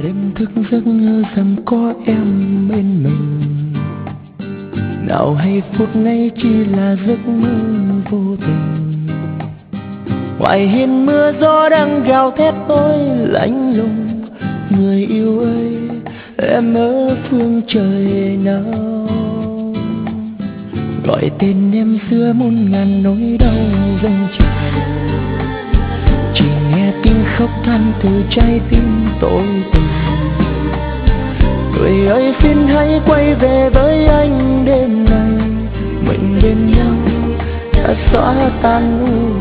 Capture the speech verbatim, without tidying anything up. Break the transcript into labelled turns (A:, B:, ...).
A: đêm thức giấc nhớ rằng có em bên mình. Nào hay phút này chỉ là giấc mơ vô tình. Ngoài hiên mưa gió đang gào thét tôi lạnh lùng. Người yêu ơi, em ở phương trời nào? Gọi tên em giữa muôn ngàn nỗi đau dâng trào. Chỉ nghe tiếng khóc than từ trái tim tôi tình. Người ơi xin hãy quay về với anh đêm nay. Mình bên nhau đã xóa tan u